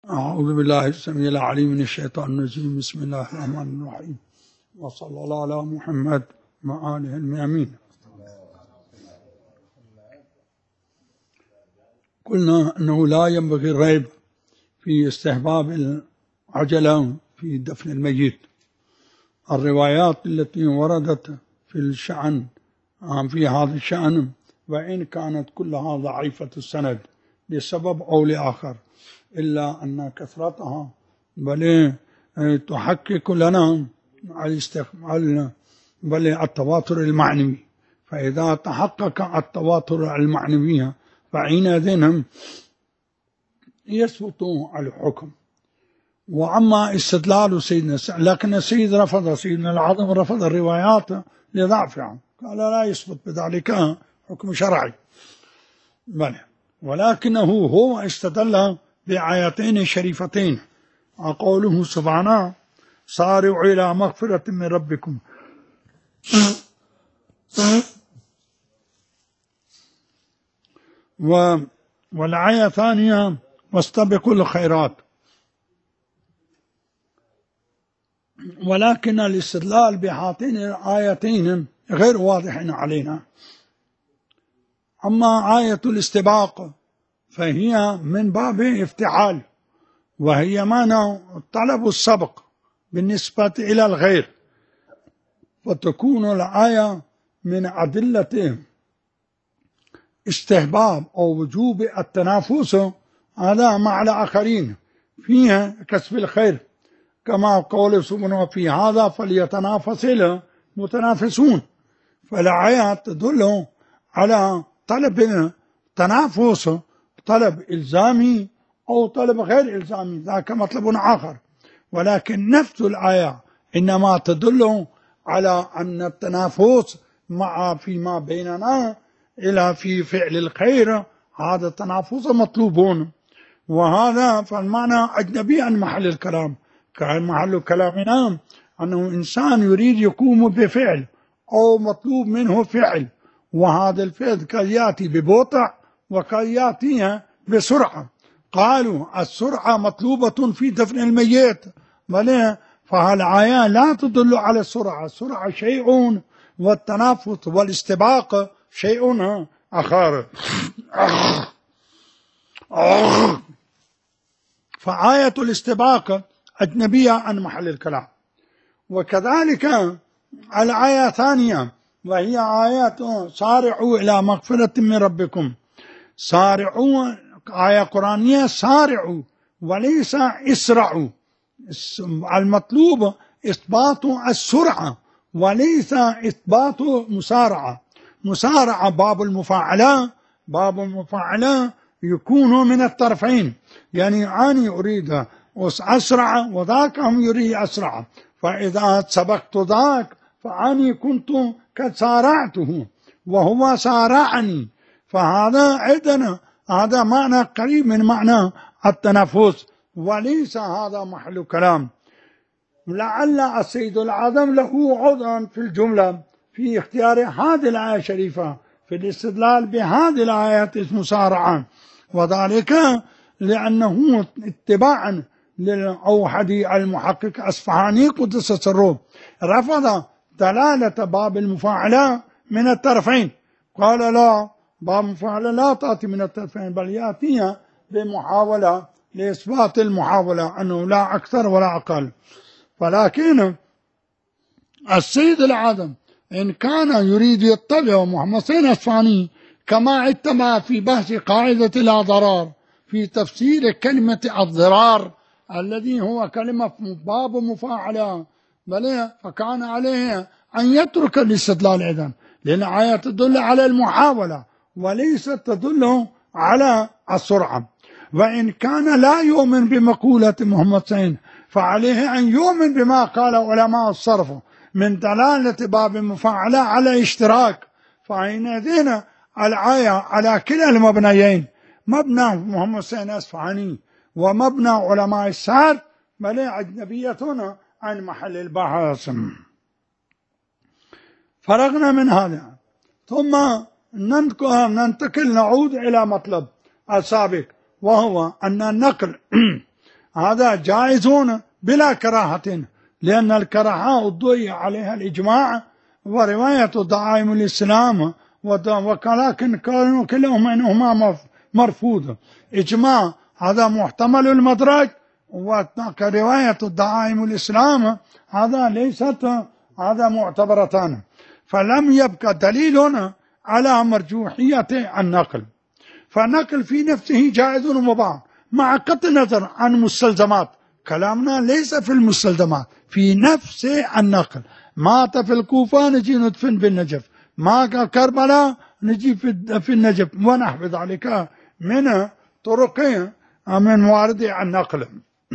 أعوذ بالله السميع العليم من الشيطان الرجيم. بسم الله الرحمن الرحيم، وصلى الله على محمد وآله الميامين. قلنا أنه لا ينبغي الريب في استحباب العجلة في دفن الميت. الروايات التي وردت في الشأن في هذا الشأن، وإن كانت كلها ضعيفة السند لسبب أو لآخر، إلا أن كثرتها بل تحقق لنا بل التواتر المعنوي. فإذا تحقق التواتر المعنوي فحينئذ يثبت الحكم. وأما استدلال سيدنا لكن السيد رفض، سيدنا العظم رفض الروايات لضعفها، قال لا يثبت بذلك حكم شرعي. بل ولكنه هو استدل بآيتين شريفتين، قوله سبحانه: سارعوا إلى مغفرة من ربكم، والآية الثانية: واستبقوا الخيرات. ولكن الاستدلال بهاتين الآيتين غير واضح علينا. أما آية الاستباق فهي من باب افتعال، وهي معنى طلب السبق بالنسبة إلى الغير، فتكون الآية من أدلة استحباب أو وجوب التنافس هذا مع الآخرين فيها كسب الخير، كما قول سبحانه: في هذا فليتنافس المتنافسون. فالآية تدل على طلب تنافس، طلب إلزامي أو طلب غير إلزامي، ذاك مطلب آخر. ولكن نفس الآية إنما تدل على أن التنافس فيما بيننا إلى في فعل الخير، هذا التنافس مطلوب، وهذا فالمعنى أجنبي عن محل الكلام. كان محل كلامنا أنه إنسان يريد يقوم بفعل أو مطلوب منه فعل، وهذا الفعل قد يأتي ببطء وقد يأتي بسرعة. قالوا السرعة مطلوبة في دفن الميت، فالآية لا تدل على السرعة. السرعة شيء والتنافس والاستباق شيء آخر. فآية الاستباق أجنبية عن محل الكلام. وكذلك الآية الثانية وهي آيات سارعوا إلى مغفرة من ربكم. سارعوا آية قرآنية، سارعوا وليس اسرعوا. المطلوب إثبات السرعة وليس إثبات مسارعة. مسارعة باب المفاعلة يكون من الطرفين، يعني أنا أريد أسرع وذاك هم يريد أسرع، فإذا سبقت ذاك فأني كنت قد سارعته وهو سارعني، فهذا عندنا هذا معنى قريب من معنى التنافس، وليس هذا محل كلام. لعل السيد العظم له عذر في الجملة في اختيار هذه الآية الشريفة في الاستدلال بهذه الآيات المسارعة، وذلك لأنه اتباعا للأوحدي المحقق أصفهاني قدس سره رفض دلالة باب المفاعلة من الطرفين. قال لا، باب المفاعلة لا تأتي من الطرفين، بل يأتي بمحاولة لإثبات المحاولة أنه لا أكثر ولا أقل. ولكن السيد العظم إن كان يريد يتبع محمد حسين أصفهاني كما اتبع في بحث قاعدة لا ضرار في تفسير كلمة الضرار الذي هو كلمة باب مفاعلة، بل فكان عليه أن يترك الاستدلال إذن، لأن الآية تدل على المحاولة وليست تدل على السرعة. وإن كان لا يؤمن بمقولة محمد حسين فعليه أن يؤمن بما قال علماء الصرف من دلالة باب المفاعلة على اشتراك. فحينئذ الآية على كلا المبنيين، مبنى محمد حسين أصفهاني ومبنى علماء السعر، بل أجنبية عن محل البحث. فرغنا من هذا، ثم ننتقل نعود إلى مطلب السابق، وهو أن النقل هذا جائزون بلا كراهة، لأن الكراهة ضيع عليها الإجماع ورواية دعائم الإسلام، ولكن كانوا كلهما إنهما مرفوض. إجماع هذا محتمل المدرك، ورواية دعائم الإسلام هذا ليست هذا معتبرتان، فلم يبقى دليل على مرجوحية النقل. فالنقل في نفسه جائز ومباح مع قطع النظر عن مستلزمات. كلامنا ليس في المستلزمات، في نفس النقل. مات في الكوفة نجي ندفن بالنجف، ما كربلاء نجي في النجف، ونحو ذلك من طرق من موارد النقل.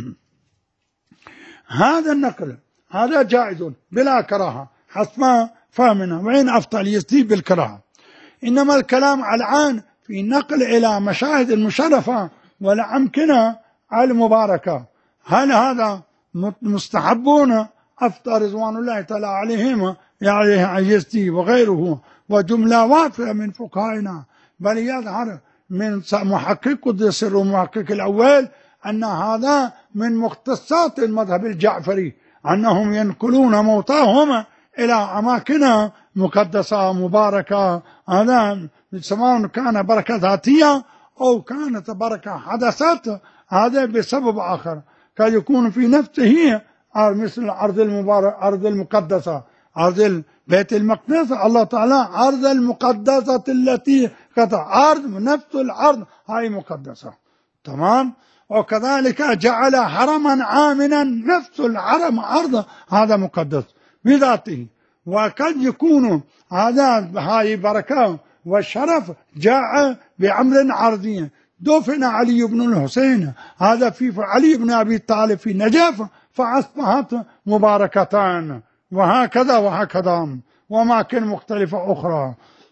هذا النقل هذا جائز بلا كراهة حسب فهمنا، وإن أفضل يستيب بالكراهة. إنما الكلام الآن في نقل إلى مشاهد المشرفة والأمكنة المباركة، هل هذا مستحبون؟ أفضل رضوان الله تعالى عليهم يعني يستي وغيره وجملة وافية من فقهائنا، بل يظهر من محقق قدس سر محقق الأول أن هذا من مختصات المذهب الجعفري، أنهم ينقلون موتاهم إلى أماكن مقدسة مباركة، هذا سواء كان بركة ذاتية أو كانت بركة حدثت هذا بسبب آخر، كان يكون في نفسه مثل الأرض المباركة، أرض المقدسة، أرض بيت المقدس، الله تعالى أرض المقدسة التي قطع أرض نفس الأرض هاي مقدسة، تمام. وكذلك جعل حرما آمنا، نفس الحرم أرض هذا مقدس بذاته. وقد يكون هذا هاي بركة والشرف جاء بأمر عرضي. دفن علي بن الحسين هذا في علي بن أبي طالب في نجف، فأصبحت مباركتان، وهكذا وهكذا وأماكن مختلفة أخرى.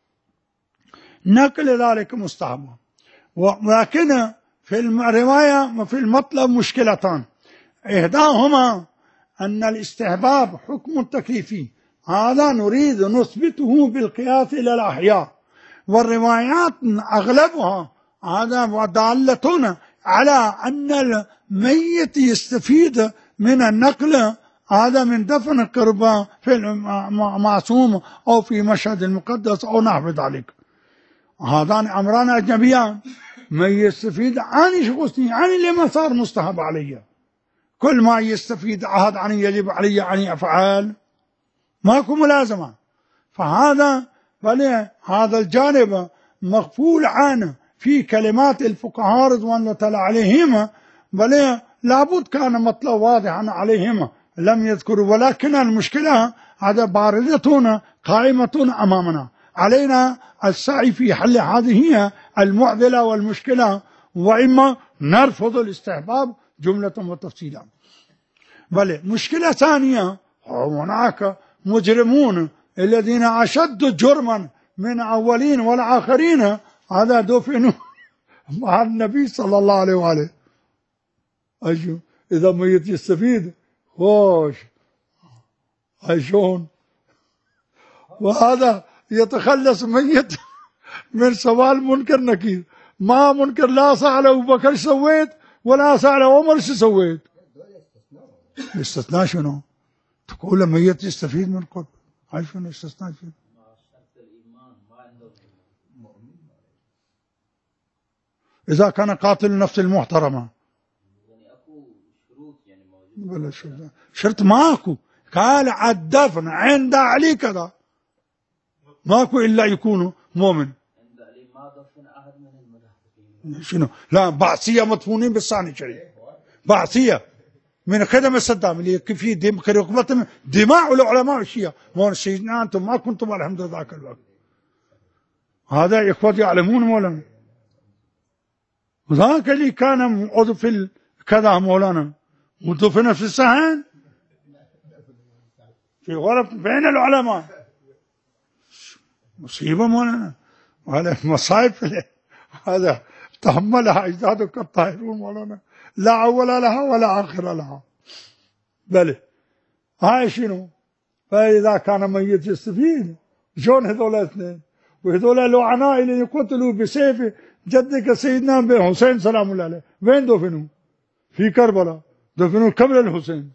نقل ذلك مستحب، ولكن في الرواية وفي المطلب مشكلتان. إحداهما أن الاستحباب حكم تكليفي، هذا نريد نثبته بالقياس إلى الأحياء، والروايات أغلبها هذا دالة على أن الميت يستفيد من النقل هذا من دفن القربى في المعصوم أو في مشهد المقدس أو نحو ذلك. هذان أمران أجنبيان، من يستفيد عن شخصي عن اللي ما صار مستحب علي، كل ما يستفيد عهد عن يجب علي عن أفعال ماكو ملازمة. فهذا بل هذا الجانب مغفول عنه في كلمات الفقهاء رضوان الله تعالى عليهم، بل لابد كان مطلب واضحا عليهم لم يذكروا. ولكن المشكلة هذا باردة قائمة أمامنا، علينا السعي في حل هذه المعضلة والمشكلة، وإما نرفض الاستحباب جملة وتفصيلا. بل مشكلة ثانية، هناك مجرمون الذين أشد جرما من أولين والآخرين هذا دفنوا مع النبي صلى الله عليه وآله. أجو إذا ميت يستفيد خوش عيشون، وهذا يتخلص ميت من سوال منكر نكير. ما منكر لا سأل أبو بكر سويت ولا سأل عمر سويت. استثناء شنو؟ تقول ميت يستفيد من قرب، هاي شنو استثناء شنو؟ إذا كان قاتل نفس المحترمة بلا شرط ماكو، قال الدفن عند علي كذا، ماكو إلا يكونوا مؤمن. شنو؟ لا بعثية مدفونين بالصحن الشريف، بعثية من خدم صدام اللي في دماء العلماء الشيعة. سيدنا أنتم ما كنتم الحمد لله ذاك الوقت، هذا إخوتي يعلمون مولانا، وذاك اللي كان عضو في كذا مولانا ودفن في الصحن في غرف بين العلماء. مصيبة مولانا، وهذا مصائب هذا تحملها أجدادك الطاهرون مولانا، لا أول لها ولا آخر لها. بل هاي شنو؟ فإذا كان ميت يستفيد شلون هذول الاثنين؟ وهذول العناء اللي يقتلوا بسيف جدك سيدنا حسين سلام الله عليه وين دفنوا؟ في كربلاء دفنوا قبل الحسين.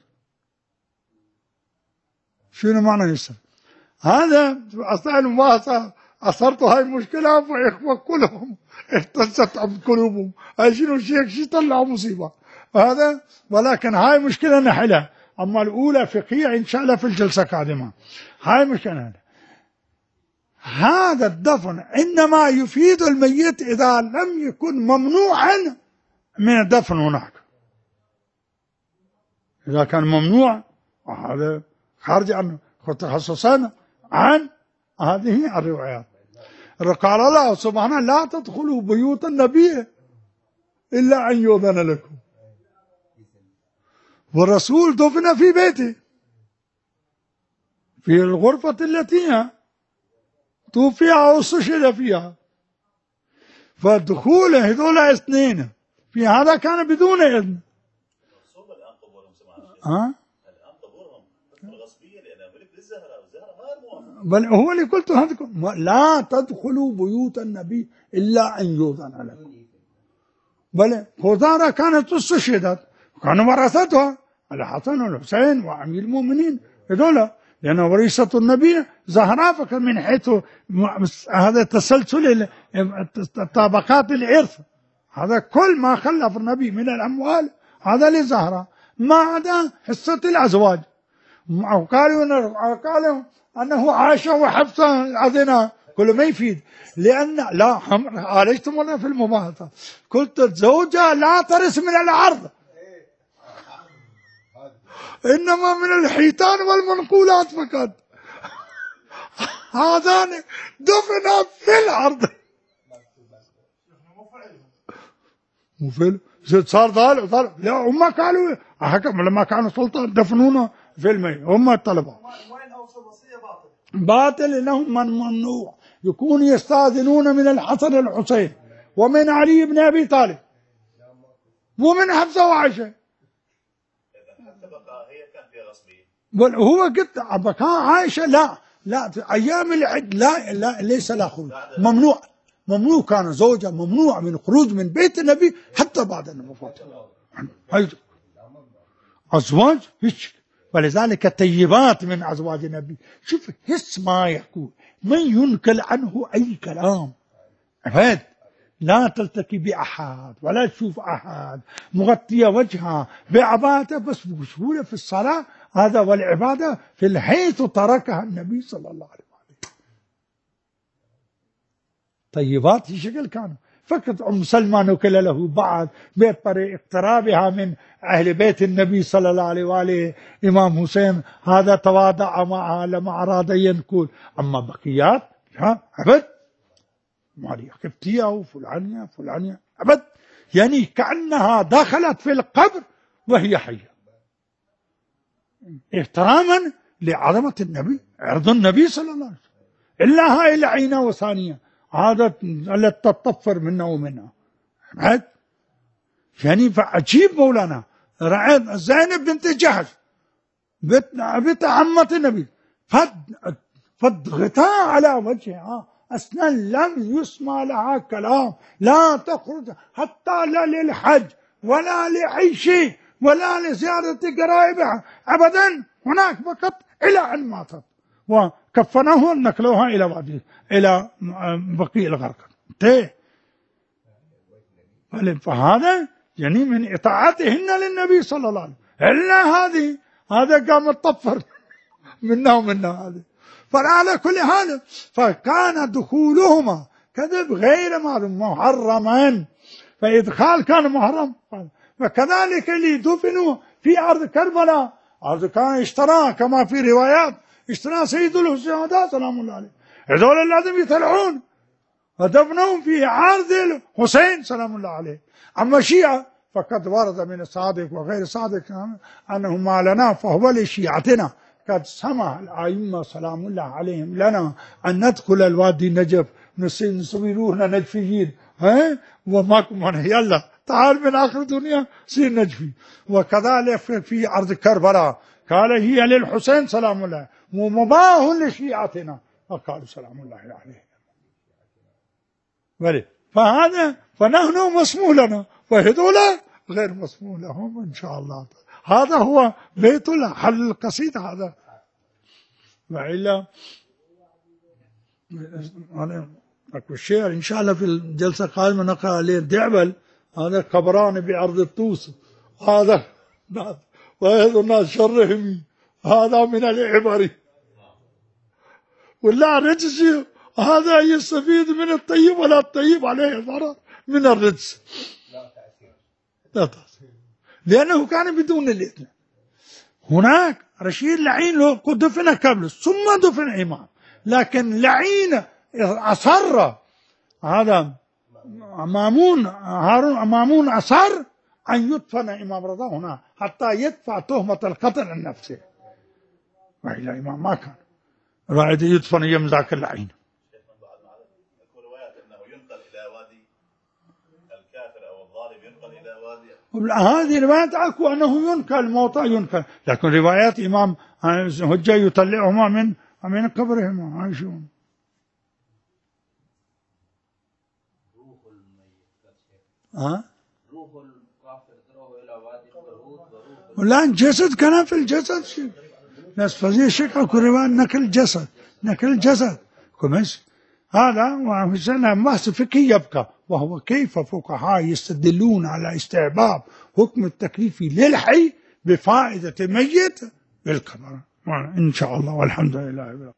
شنو معنى يسر؟ هذا أثناء المباحثة أثرت هاي المشكلة، فإخوة كلهم اهتزت قلوبهم. هاي شنو الشيخ شي طلعوا مصيبة هذا، ولكن هاي مشكلة نحلها. أما الأولى فقهية إن شاء الله في الجلسة القادمة. هاي مشكلة. هذا الدفن إنما يفيد الميت إذا لم يكن ممنوعا من الدفن هناك. إذا كان ممنوع هذا خارج عن تخصصنا عن هذه الروايات. قال الله سبحانه لا تدخلوا بيوت النبي إلا أن يؤذن لكم. والرسول دفن في بيته في الغرفة التي توفي أو استشهد فيها، فدخول هذول اثنين في هذا كان بدون إذن. بل هو اللي قلت هذكم لا تدخلوا بيوت النبي إلا أن يؤذن لكم. بل خزارة كانت استشهدت، كانوا ورثتها الحسن والحسين وأمير المؤمنين هذول، لأن ورثة النبي زهراء، فكان من حيث هذا تسلسل طبقات الإرث، هذا كل ما خلف النبي من الأموال هذا لزهراء، ما عدا حصة الأزواج. قالوا أنه عائشة وحفصة أذنا، كل ما يفيد، لأن لا عالجتمونا في المباحثة. قلت الزوجة لا ترث من العرض، إنما من الحيتان والمنقولات فقط. هذان دفنا في العرض. مفعل صار ضال لا، هم قالوا حكم لما كانوا سلطة دفنونا في المي، هم الطلبة باطل. إنهم من ممنوع يكون يستاذنون من الحسن الحسين ومن علي بن أبي طالب ومن حفصة وعائشة. هو قلت بكاء عائشة لا في أيام العد لا ليس لا خروج، ممنوع كان زوجة ممنوع من خروج من بيت النبي حتى بعد الوفاة. أزواج هيك، ولذلك الطيبات من أزواج النبي. شوف هس ما يقول، من ينقل عنه أي كلام عباد، لا تلتقي بأحد ولا تشوف أحد مغطية وجهها بعبادة بس بسهولة في الصلاة، هذا والعبادة في حيث تركها النبي صلى الله عليه وسلم. طيبات في شكل كانوا. فقط أم سلمى نقل له بعد بطريق اقترابها من أهل بيت النبي صلى الله عليه وآله. إمام حسين هذا تواضع معها لما أراد ينقل، أما بقيات أبد، ماريا قبطية وفلانية أبد، يعني كأنها دخلت في القبر وهي حية، احتراما لعظمة النبي، عرض النبي صلى الله عليه وسلم. إلا هاي العينة وثانية عادت التي تطفر منا ومنها بعد. يعني فعجيب مولانا رأيت زينب بنت جحش بنت عمة النبي فالغطاء على وجهها أسنان لم يسمع لها كلام، لا تخرج حتى لا للحج ولا لأي شيء ولا لزيارة قرائبها أبدا، هناك فقط إلى أن ماتت وكفنوها ونقلوها إلى وادي إلى بقيع الغرقد. فهذا يعني من إطاعتهن للنبي صلى الله عليه وسلم. إلا هذا قام الطفر منا ومنا هذا. فعلى كل حال فكان دخولهما كذب غير محرما، فإدخال كان محرم. فكذلك اللي دفنوا في أرض كربلاء، أرض كان اشترى كما في روايات، اشترى سيد الشهداء سلام الله عليه، هذول لازم يطلعون، ودفنهم في عرض الحسين سلام الله عليه. أما الشيعة فقد ورد من الصادق وغير الصادق أنه ما لنا فهو لشيعتنا، قد سمح الأئمة سلام الله عليهم لنا أن ندخل الوادي النجف نصيرونا نجفيين، وماكم هنا يلا تعال من آخر الدنيا سير نجفي. وكذلك في أرض كربلاء قال هي للحسين سلام الله ومباه لشيعتنا، وقالوا سلام الله عليه. فهذا فنحن مسموح لنا، وهذول غير مسموع لهم إن شاء الله. هذا هو بيت حل القصيدة هذا. وإلا أكو الشعر إن شاء الله في الجلسة القادمة نقرأ عليه دعبل، هذا قبران بعرض الطوس، هذا وهذا الناس شرهم، هذا من العبر. ولا رجس هذا يستفيد من الطيب ولا الطيب عليه ضرر من الرجس، لا تأثير، لأنه كان بدون الإثنين. هناك رشيد لعين دفن قبل ثم دفن إمام، لكن لعين أصر، هذا مامون أصر أن يدفن إمام رضا هنا حتى يدفع تهمة القتل عن نفسه، وإلا إمام ما كان راعي يدفن يمزاك اللعين. هذه روايات أكو أنه ينكر الموتى ينكر، لكن روايات إمام هجة يطلعهما من قبرهما عايشون. روح الكافر تروح إلى وادي الطهور، لا الجسد كان في الجسد شيء ناس فزي شك أكو رواية نكل الجسد كمش هذا. وهنا بحث فقهي يبقى، وهو كيف فقهاء يستدلون على استحباب حكم التكليف للحي بفائدة ميت بالقبر إن شاء الله. والحمد لله.